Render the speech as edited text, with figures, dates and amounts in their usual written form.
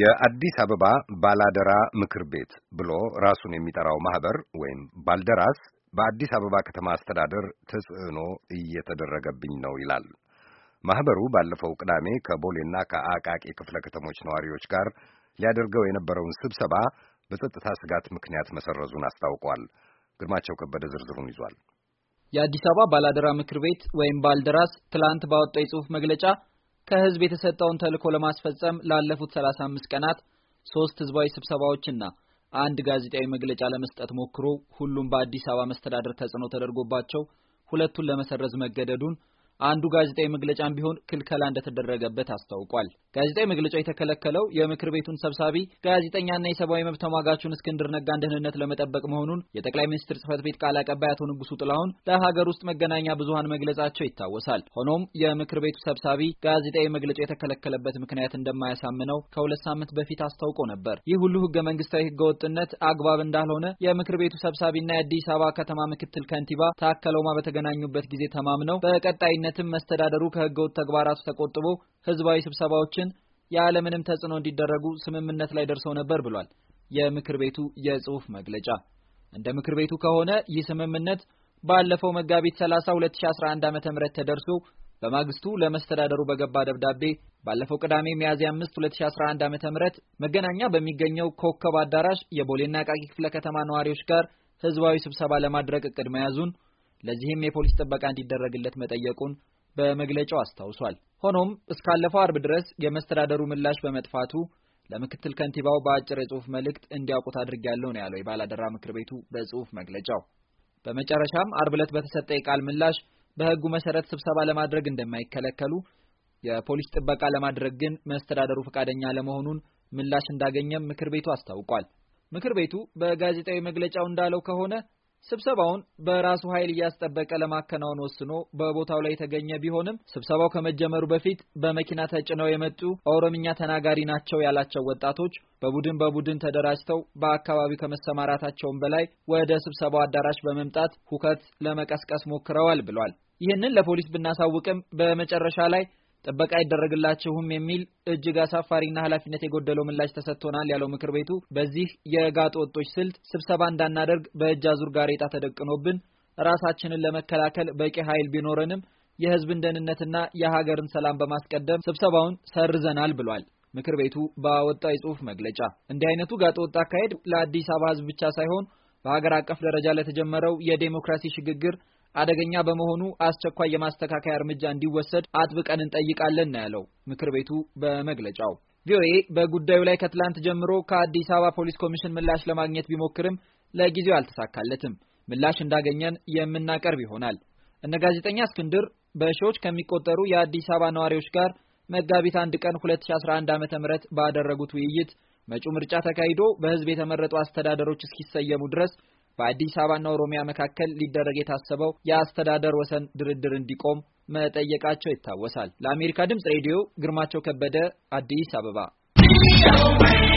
የአዲስ አበባ ባላደራ ምክር ቤት ብሎ ራሱን የሚጠራው ማህበር ወይም ባልደራስ በአዲስ አበባ ከተማ አስተዳደር ተጽዕኖ እየተደረገብኝ ነው ይላል። ማህበሩ ባለፈው ቅዳሜ ከቦሌና ከአቃቂ ክፍለ ከተሞች ነዋሪዎች ጋር ሊያደርገው የነበረውን ስብሰባ በጸጥታ ስጋት ምክንያት መሰረዙን አስታውቋል። ግርማቸው ከበደ ዝርዝሩን ይዟል። የአዲስ አበባ ባላደራ ምክር ቤት ወይም ባልደራስ ትላንት ባወጣው የጽሑፍ መግለጫ ከህዝብ የተሰጠውን ተልዕኮ ለማስፈጸም ላለፉት 35 ቀናት 3 ህዝባዊ ስብሰባዎችና አንድ ጋዜጣዊ መግለጫ ለመስጠት ሞክሮ ሁሉም በአዲስ አበባ መስተዳድር ተጽዕኖ ተደርጎባቸው ሁለቱን ለመሰረዝ መገደዱን አንዱ ጋዜጣዊ መግለጫም ቢሆን ክልከላ እንደተደረገበት አስታውቋል። ጋዜጣዊ መግለጫው የተከለከለው የምክር ቤቱን ሰብሳቢ ጋዜጠኛና የሰብአዊ መብት ተሟጋቹን እስክንድር ነጋን ደህንነት ለመጠበቅ መሆኑን የጠቅላይ ሚኒስትር ጽሕፈት ቤት ቃል አቀባይ አቶ ንጉሱ ጥላሁን ለሀገር ውስጥ መገናኛ ብዙሃን መግለጻቸው ይታወሳል። ሆኖም የምክር ቤቱ ሰብሳቢ ጋዜጣዊ መግለጫው የተከለከለበት ምክንያት እንደማያሳምነው ከ2 ሳምንት በፊት አስታውቆ ነበር። ይህ ሁሉ ህገ መንግስታዊ ህገወጥነት አግባብ እንዳልሆነ የምክር ቤቱ ሰብሳቢና የአዲስ አበባ ከተማ ምክትል ከንቲባ ታከለ ኡማ በተገናኙበት ጊዜ ተማምነው በቀጣይ መስተዳደሩ ከህገወጥ ተግባራቱ ተቆጥቦ ህዝባዊ ስብሰባዎችን ያለምንም ተጽዕኖ እንዲደረጉ ስምምነት ላይ ደርሰው ነበር ብሏል የምክር ቤቱ የጽሑፍ መግለጫ። እንደ ምክር ቤቱ ከሆነ ይህ ስምምነት ባለፈው መጋቢት 30 2011 ዓ.ም ተደርሶ በማግስቱ ለመስተዳደሩ በገባ ደብዳቤ ባለፈው ቅዳሜ ሚያዝያ 5 2011 ዓ.ም መገናኛ በሚገኘው ኮከብ አዳራሽ የቦሌና አቃቂ ክፍለ ከተማ ነዋሪዎች ጋር ህዝባዊ ስብሰባ ለማድረግ እቅድ መያዙን ለዚህም የፖሊስ ጥበቃ እንዲደረግለት መጠየቁን በመግለጫው አስታውሷል። ሆኖም እስካለፈው አርብ ድረስ የመስተዳደሩ ምላሽ በመጥፋቱ ለምክትል ከንቲባው በአጭር የጽሑፍ መልእክት እንዲያውቁት አድርጌያለሁ ነው ያለው የባላደራ ምክር ቤቱ በጽሑፍ መግለጫው። በመጨረሻም አርብ ዕለት በተሰጠ የቃል ምላሽ በህጉ መሰረት ስብሰባ ለማድረግ እንደማይከለከሉ፣ የፖሊስ ጥበቃ ለማድረግ ግን መስተዳደሩ ፈቃደኛ ለመሆኑን ምላሽ እንዳገኘም ምክር ቤቱ አስታውቋል። ምክር ቤቱ በጋዜጣዊ መግለጫው እንዳለው ከሆነ ስብሰባውን በራሱ ኃይል እያስጠበቀ ለማከናወን ወስኖ በቦታው ላይ የተገኘ ቢሆንም ስብሰባው ከመጀመሩ በፊት በመኪና ተጭነው የመጡ ኦሮምኛ ተናጋሪ ናቸው ያላቸው ወጣቶች በቡድን ተደራጅተው በአካባቢው ከመሰማራታቸውም በላይ ወደ ስብሰባው አዳራሽ በመምጣት ሁከት ለመቀስቀስ ሞክረዋል ብሏል። ይህንን ለፖሊስ ብናሳውቅም በመጨረሻ ላይ ጥበቃ ይደረግላችሁም የሚል እጅግ አሳፋሪና ኃላፊነት የጎደለው ምላሽ ተሰጥቶናል ያለው ምክር ቤቱ በዚህ የጋጥ ወጦች ስልት ስብሰባ እንዳናደርግ በእጅ አዙር ጋሬጣ ተደቅኖብን ራሳችንን ለመከላከል በቂ ኃይል ቢኖረንም የህዝብን ደህንነትና የሀገርን ሰላም በማስቀደም ስብሰባውን ሰርዘናል ብሏል። ምክር ቤቱ ባወጣው የጽሑፍ መግለጫ እንዲህ አይነቱ ጋጥ ወጥ አካሄድ ለአዲስ አበባ ህዝብ ብቻ ሳይሆን በሀገር አቀፍ ደረጃ ለተጀመረው የዴሞክራሲ ሽግግር አደገኛ በመሆኑ አስቸኳይ የማስተካከያ እርምጃ እንዲወሰድ አጥብቀን እንጠይቃለን ነው ያለው ምክር ቤቱ በመግለጫው። ቪኦኤ በጉዳዩ ላይ ከትላንት ጀምሮ ከአዲስ አበባ ፖሊስ ኮሚሽን ምላሽ ለማግኘት ቢሞክርም ለጊዜው አልተሳካለትም። ምላሽ እንዳገኘን የምናቀርብ ይሆናል። እነ ጋዜጠኛ እስክንድር በሺዎች ከሚቆጠሩ የአዲስ አበባ ነዋሪዎች ጋር መጋቢት 1 ቀን 2011 ዓ.ም ባደረጉት ውይይት መጪው ምርጫ ተካሂዶ በህዝብ የተመረጡ አስተዳደሮች እስኪሰየሙ ድረስ በአዲስ አበባና ኦሮሚያ መካከል ሊደረግ የታሰበው የአስተዳደር ወሰን ድርድር እንዲቆም መጠየቃቸው ይታወሳል። ለአሜሪካ ድምጽ ሬዲዮ ግርማቸው ከበደ አዲስ አበባ